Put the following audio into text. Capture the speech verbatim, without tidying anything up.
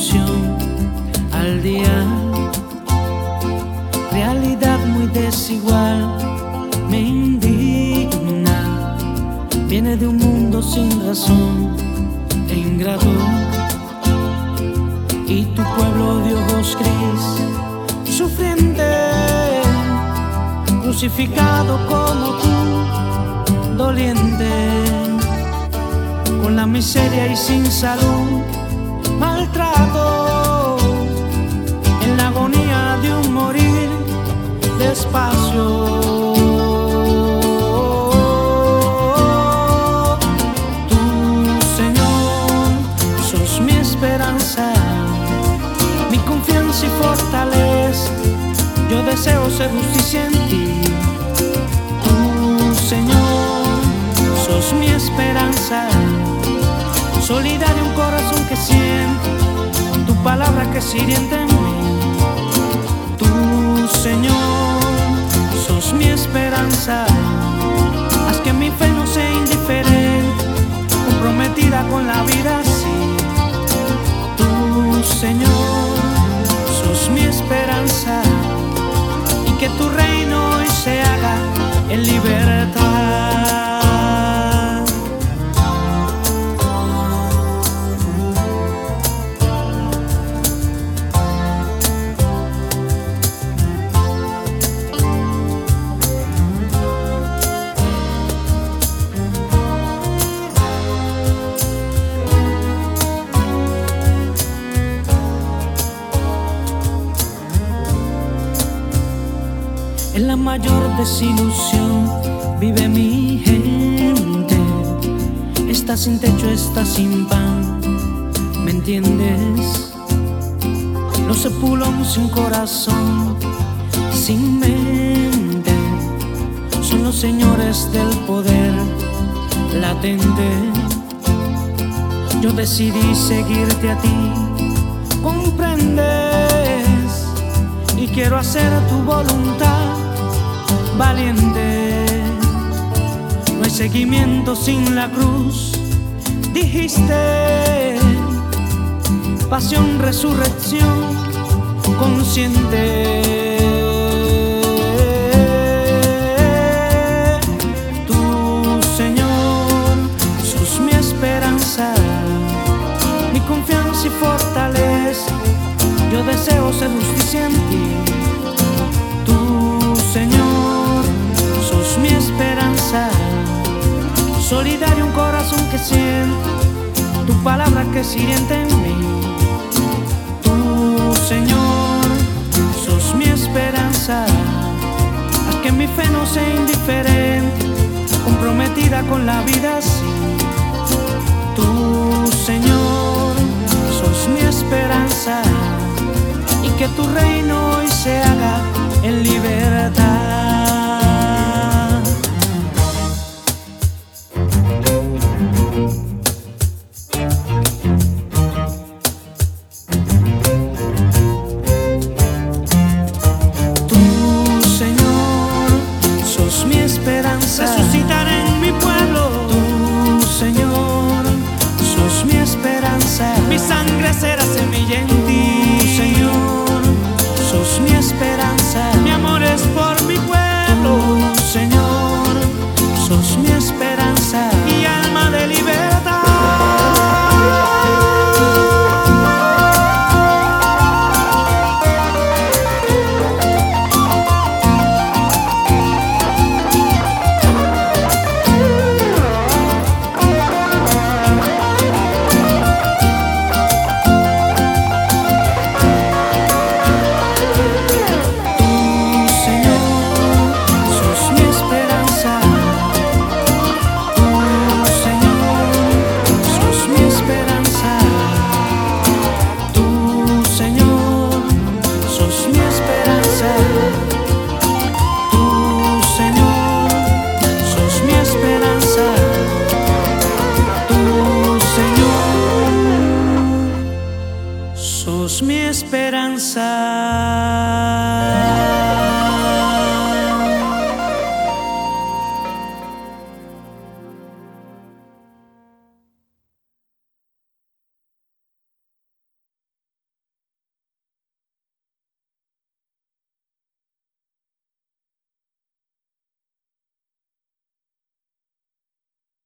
desilusión al día, realidad muy desigual me indigna, viene de un mundo sin razón e ingrato, y tu pueblo de ojos gris, sufriente, crucificado como tú, doliente, con la miseria y sin salud, maltrato, en la agonía de un morir despacio. Tú, Señor, sos mi esperanza, mi confianza y fortaleza, yo deseo ser justicia en ti. Tú, Señor, sos mi esperanza, solidario, un corazón que siente, tu palabra que sirviente en mí. Tú, Señor, sos mi esperanza, haz que mi fe no sea indiferente, comprometida con la vida así. Tú, Señor, sos mi esperanza, y que tu reino hoy se haga en libertad. En la mayor desilusión vive mi gente, está sin techo, está sin pan, ¿me entiendes? Los sepulcros sin corazón, sin mente, son los señores del poder latente. Yo decidí seguirte a ti, comprendes, y quiero hacer tu voluntad, valiente. No hay seguimiento sin la cruz, dijiste, pasión, resurrección, consciente. Tú, Señor, sos mi esperanza, mi confianza y fortaleza, yo deseo ser justicia en ti. Tú, Señor, sos mi esperanza, solidario, un corazón que siente, tu palabra que sirviente en mí. Tú, Señor, sos mi esperanza, haz que mi fe no sea indiferente, comprometida con la vida así. Tú, Señor, sos mi esperanza, y que tu reino hoy se haga en libertad.